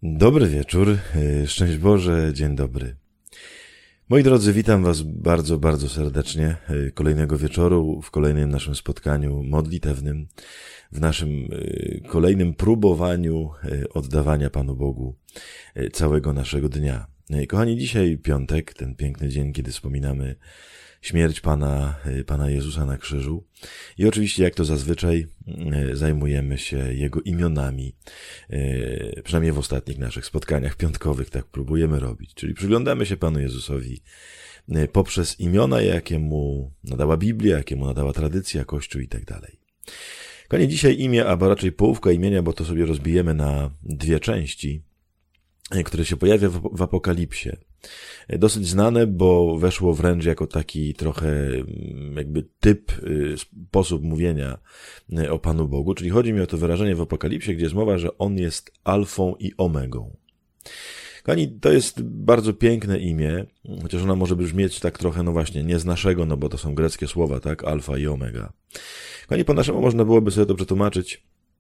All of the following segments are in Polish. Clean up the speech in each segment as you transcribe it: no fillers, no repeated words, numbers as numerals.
Dobry wieczór, szczęść Boże, dzień dobry. Moi drodzy, witam Was bardzo, bardzo serdecznie kolejnego wieczoru w kolejnym naszym spotkaniu modlitewnym, w naszym kolejnym próbowaniu oddawania Panu Bogu całego naszego dnia. Kochani, dzisiaj piątek, ten piękny dzień, kiedy wspominamy śmierć Pana Jezusa na krzyżu. I oczywiście, jak to zazwyczaj, zajmujemy się Jego imionami, przynajmniej w ostatnich naszych spotkaniach piątkowych tak próbujemy robić. Czyli przyglądamy się Panu Jezusowi poprzez imiona, jakie Mu nadała Biblia, jakie Mu nadała tradycja, Kościół i tak dalej. Kochani, dzisiaj imię, albo raczej połówka imienia, bo to sobie rozbijemy na dwie części, które się pojawia w Apokalipsie. Dosyć znane, bo weszło wręcz jako taki trochę jakby typ, sposób mówienia o Panu Bogu, czyli chodzi mi o to wyrażenie w Apokalipsie, gdzie jest mowa, że On jest alfą i omegą. Kochani, to jest bardzo piękne imię, chociaż ona może brzmieć tak trochę, no właśnie, nie z naszego, no bo to są greckie słowa, tak, alfa i omega. Kochani, po naszemu można byłoby sobie to przetłumaczyć,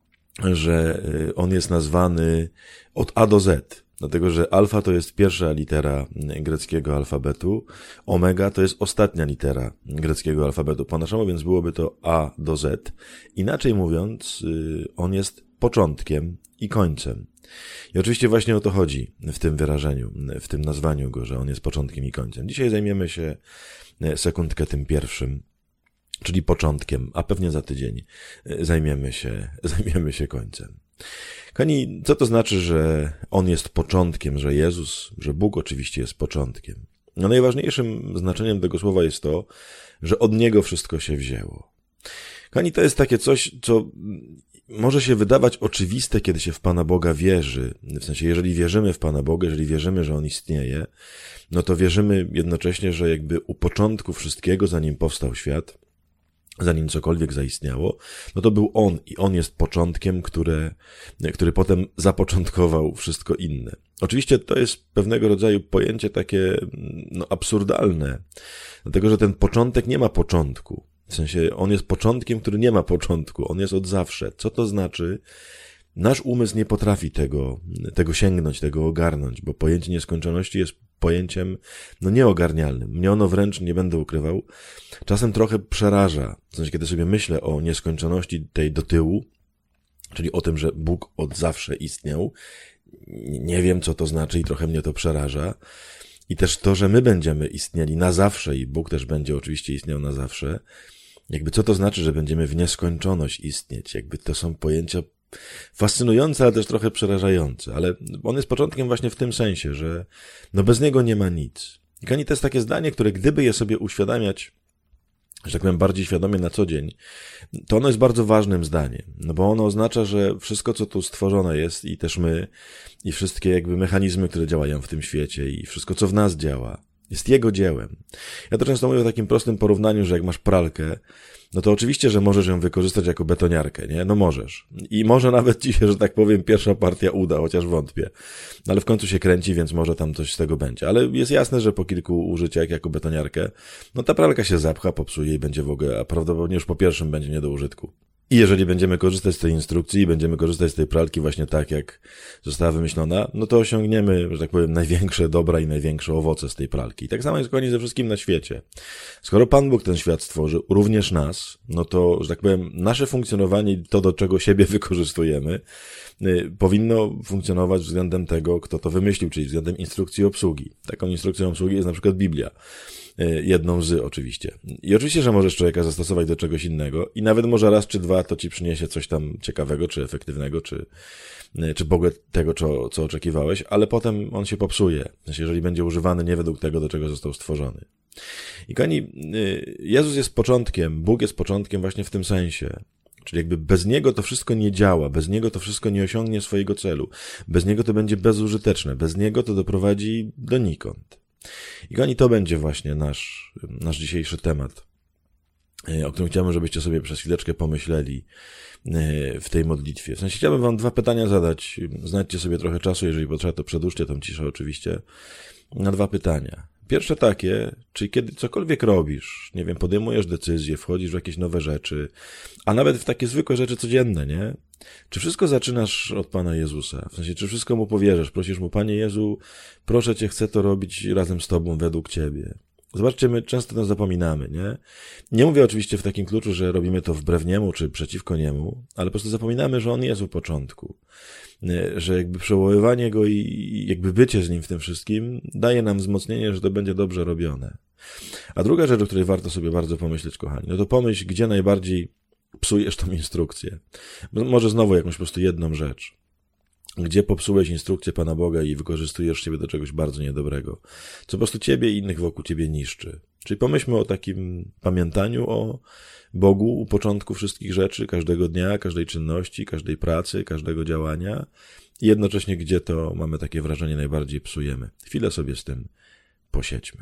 że On jest nazwany od A do Z. Dlatego, że alfa to jest pierwsza litera greckiego alfabetu, omega to jest ostatnia litera greckiego alfabetu. Po naszemu więc byłoby to A do Z. Inaczej mówiąc, on jest początkiem i końcem. I oczywiście właśnie o to chodzi w tym wyrażeniu, w tym nazwaniu go, że on jest początkiem i końcem. Dzisiaj zajmiemy się sekundkę tym pierwszym, czyli początkiem, a pewnie za tydzień zajmiemy się końcem. Kochani, co to znaczy, że On jest początkiem, że Jezus, że Bóg oczywiście jest początkiem? No najważniejszym znaczeniem tego słowa jest to, że od Niego wszystko się wzięło. Kochani, to jest takie coś, co może się wydawać oczywiste, kiedy się w Pana Boga wierzy. W sensie, jeżeli wierzymy w Pana Boga, jeżeli wierzymy, że On istnieje, no to wierzymy jednocześnie, że jakby u początku wszystkiego, zanim powstał świat, zanim cokolwiek zaistniało, no to był On i On jest początkiem, który potem zapoczątkował wszystko inne. Oczywiście to jest pewnego rodzaju pojęcie takie absurdalne, dlatego że ten początek nie ma początku. W sensie On jest początkiem, który nie ma początku. On jest od zawsze. Co to znaczy? Nasz umysł nie potrafi tego sięgnąć, tego ogarnąć, bo pojęcie nieskończoności jest pojęciem nieogarnialnym. Mnie ono wręcz, nie będę ukrywał, czasem trochę przeraża. W sensie, kiedy sobie myślę o nieskończoności tej do tyłu, czyli o tym, że Bóg od zawsze istniał, nie wiem, co to znaczy i trochę mnie to przeraża. I też to, że my będziemy istnieli na zawsze i Bóg też będzie oczywiście istniał na zawsze. Jakby co to znaczy, że będziemy w nieskończoność istnieć? Jakby to są pojęcia fascynujące, ale też trochę przerażające, ale on jest początkiem właśnie w tym sensie, że bez niego nie ma nic. I kochani, to jest takie zdanie, które gdyby je sobie uświadamiać, że tak powiem, bardziej świadomie na co dzień, to ono jest bardzo ważnym zdaniem, bo ono oznacza, że wszystko, co tu stworzone jest i też my, i wszystkie jakby mechanizmy, które działają w tym świecie i wszystko, co w nas działa, jest Jego dziełem. Ja to często mówię o takim prostym porównaniu, że jak masz pralkę, no to oczywiście, że możesz ją wykorzystać jako betoniarkę, nie? No możesz. I może nawet ci się, że tak powiem, pierwsza partia uda, chociaż wątpię. No ale w końcu się kręci, więc może tam coś z tego będzie. Ale jest jasne, że po kilku użyciach jako betoniarkę, no ta pralka się zapcha, popsuje i będzie w ogóle, a prawdopodobnie już po pierwszym będzie nie do użytku. I jeżeli będziemy korzystać z tej instrukcji i będziemy korzystać z tej pralki właśnie tak, jak została wymyślona, no to osiągniemy, że tak powiem, największe dobra i największe owoce z tej pralki. I tak samo jest kochani ze wszystkim na świecie. Skoro Pan Bóg ten świat stworzył, również nas, no to, że tak powiem, nasze funkcjonowanie, to do czego siebie wykorzystujemy, powinno funkcjonować względem tego, kto to wymyślił, czyli względem instrukcji obsługi. Taką instrukcją obsługi jest na przykład Biblia. Jedną z oczywiście. I oczywiście, że możesz człowieka zastosować do czegoś innego i nawet może raz czy dwa to ci przyniesie coś tam ciekawego, czy efektywnego, czy w ogóle tego, co oczekiwałeś, ale potem on się popsuje. Znaczy, jeżeli będzie używany nie według tego, do czego został stworzony. I kochani, Jezus jest początkiem, Bóg jest początkiem właśnie w tym sensie. Czyli jakby bez Niego to wszystko nie działa, bez Niego to wszystko nie osiągnie swojego celu, bez Niego to będzie bezużyteczne, bez Niego to doprowadzi donikąd. I kochani, to będzie właśnie nasz dzisiejszy temat, o którym chciałbym, żebyście sobie przez chwileczkę pomyśleli w tej modlitwie. W sensie chciałbym wam dwa pytania zadać. Znajdźcie sobie trochę czasu, jeżeli potrzeba, to przedłużcie tą ciszę oczywiście, na dwa pytania. Pierwsze takie, czyli kiedy cokolwiek robisz, nie wiem, podejmujesz decyzje, wchodzisz w jakieś nowe rzeczy, a nawet w takie zwykłe rzeczy codzienne, nie? Czy wszystko zaczynasz od Pana Jezusa? W sensie, czy wszystko Mu powierzasz? Prosisz Mu, Panie Jezu, proszę Cię, chcę to robić razem z Tobą, według Ciebie. Zobaczcie, my często to zapominamy, nie? Nie mówię oczywiście w takim kluczu, że robimy to wbrew Niemu, czy przeciwko Niemu, ale po prostu zapominamy, że On jest u początku. Że jakby przewoływanie Go i jakby bycie z Nim w tym wszystkim daje nam wzmocnienie, że to będzie dobrze robione. A druga rzecz, o której warto sobie bardzo pomyśleć, kochani, no to pomyśl, gdzie najbardziej psujesz tą instrukcję. Może znowu jakąś po prostu jedną rzecz. Gdzie popsułeś instrukcję Pana Boga i wykorzystujesz siebie do czegoś bardzo niedobrego, co po prostu ciebie i innych wokół ciebie niszczy. Czyli pomyślmy o takim pamiętaniu o Bogu u początku wszystkich rzeczy, każdego dnia, każdej czynności, każdej pracy, każdego działania i jednocześnie gdzie to, mamy takie wrażenie, najbardziej psujemy. Chwilę sobie z tym posiedźmy.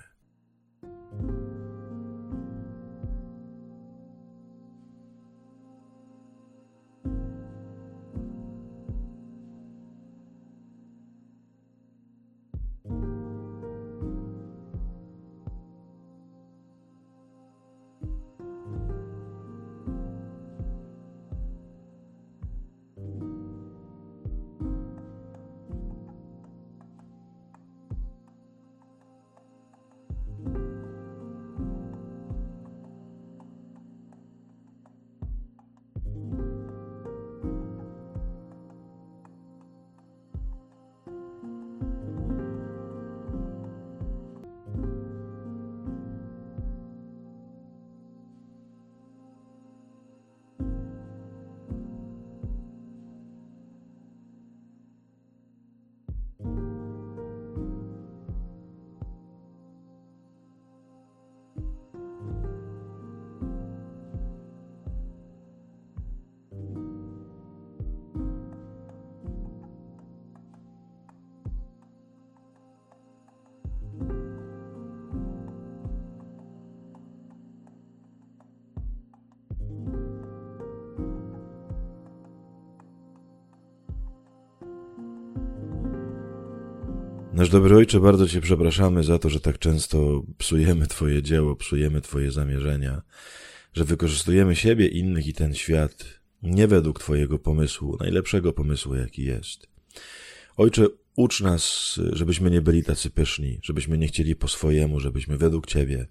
Nasz dobry Ojcze, bardzo Cię przepraszamy za to, że tak często psujemy Twoje dzieło, psujemy Twoje zamierzenia, że wykorzystujemy siebie, innych i ten świat nie według Twojego pomysłu, najlepszego pomysłu, jaki jest. Ojcze, ucz nas, żebyśmy nie byli tacy pyszni, żebyśmy nie chcieli po swojemu, żebyśmy według Ciebie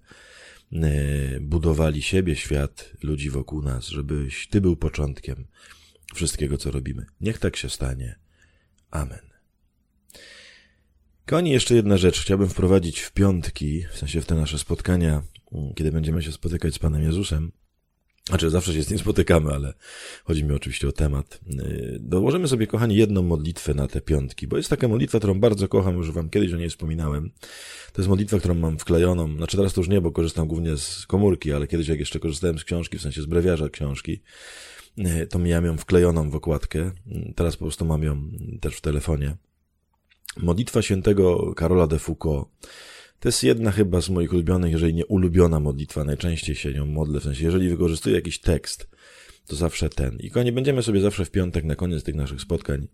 budowali siebie, świat, ludzi wokół nas, żebyś Ty był początkiem wszystkiego, co robimy. Niech tak się stanie. Amen. Kochani, jeszcze jedna rzecz. Chciałbym wprowadzić w piątki, w sensie w te nasze spotkania, kiedy będziemy się spotykać z Panem Jezusem. Znaczy, zawsze się z Nim spotykamy, ale chodzi mi oczywiście o temat. Dołożymy sobie, kochani, jedną modlitwę na te piątki, bo jest taka modlitwa, którą bardzo kocham, już wam kiedyś o niej wspominałem. To jest modlitwa, którą mam wklejoną, znaczy teraz to już nie, bo korzystam głównie z komórki, ale kiedyś jak jeszcze korzystałem z książki, w sensie z brewiarza książki, to miałem ją wklejoną w okładkę. Teraz po prostu mam ją też w telefonie. Modlitwa świętego Karola de Foucault. To jest jedna chyba z moich ulubionych, jeżeli nie ulubiona modlitwa. Najczęściej się nią modlę, w sensie jeżeli wykorzystuję jakiś tekst, to zawsze ten. I kochani, będziemy sobie zawsze w piątek, na koniec tych naszych spotkań,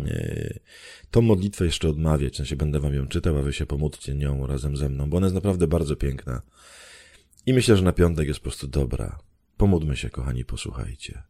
tą modlitwę jeszcze odmawiać. W sensie będę wam ją czytał, a wy się pomódlcie nią razem ze mną, bo ona jest naprawdę bardzo piękna. I myślę, że na piątek jest po prostu dobra. Pomódlmy się, kochani, posłuchajcie.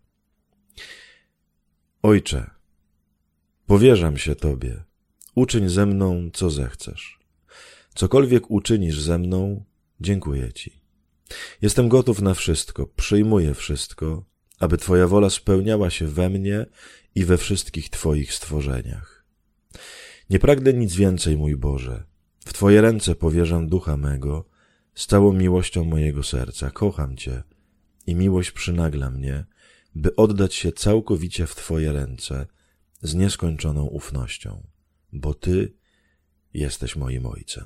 Ojcze, powierzam się Tobie. Uczyń ze mną, co zechcesz. Cokolwiek uczynisz ze mną, dziękuję Ci. Jestem gotów na wszystko, przyjmuję wszystko, aby Twoja wola spełniała się we mnie i we wszystkich Twoich stworzeniach. Nie pragnę nic więcej, mój Boże. W Twoje ręce powierzam ducha mego, z całą miłością mojego serca. Kocham Cię i miłość przynagla mnie, by oddać się całkowicie w Twoje ręce z nieskończoną ufnością, bo Ty jesteś moim Ojcem.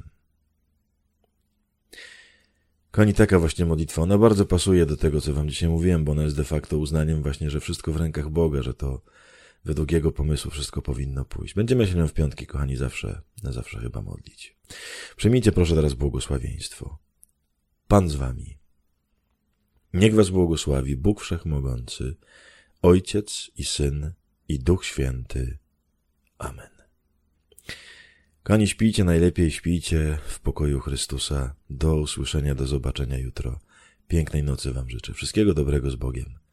Kochani, taka właśnie modlitwa, ona bardzo pasuje do tego, co wam dzisiaj mówiłem, bo ona jest de facto uznaniem właśnie, że wszystko w rękach Boga, że to według Jego pomysłu wszystko powinno pójść. Będziemy się nią w piątki, kochani, na zawsze chyba modlić. Przyjmijcie proszę teraz błogosławieństwo. Pan z wami. Niech was błogosławi Bóg Wszechmogący, Ojciec i Syn i Duch Święty. Amen. Kochani, śpijcie najlepiej, śpijcie w pokoju Chrystusa. Do usłyszenia, do zobaczenia jutro. Pięknej nocy wam życzę. Wszystkiego dobrego z Bogiem.